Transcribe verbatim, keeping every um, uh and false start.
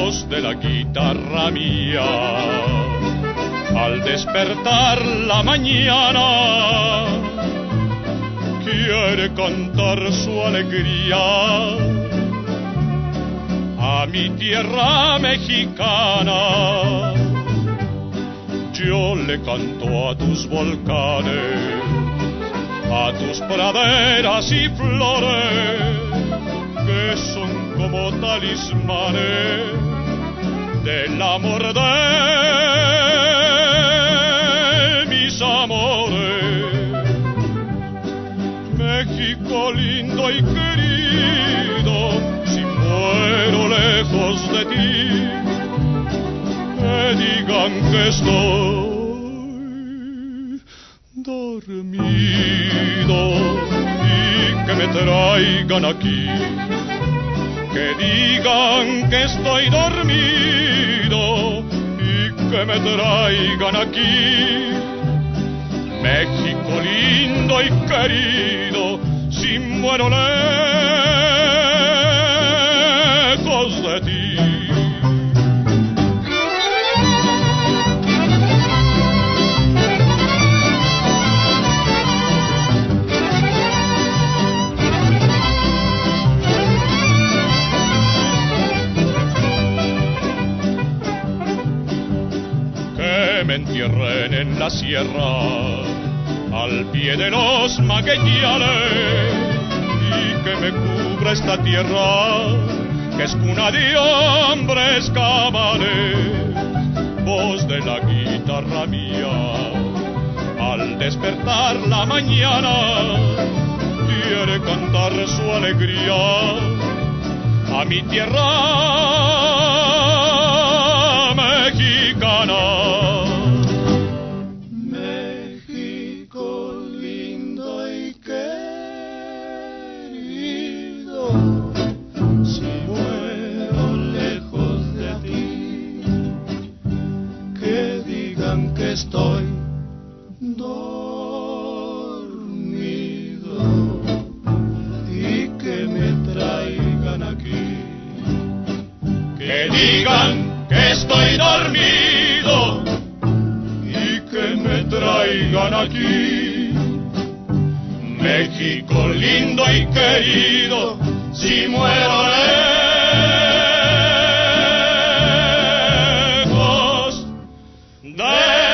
voz de la guitarra mía, al despertar la mañana, quiere cantar su alegría a mi tierra mexicana. Yo le canto a tus volcanes, a tus praderas y flores, que son como talismanes del amor de mis amores. México lindo y querido, si muero lejos de ti, que digan que estoy dormido y que me traigan aquí, que digan que estoy dormido y que me traigan aquí. México lindo y querido, si muero lejos de ti. Me entierren en la sierra, al pie de los magueyales, y que me cubra esta tierra, que es cuna de hombres cabales. Voz de la guitarra mía, al despertar la mañana, quiere cantar su alegría a mi tierra mexicana. Que estoy dormido y que me traigan aquí, que digan que estoy dormido y que me traigan aquí. México lindo y querido, si muero lejos de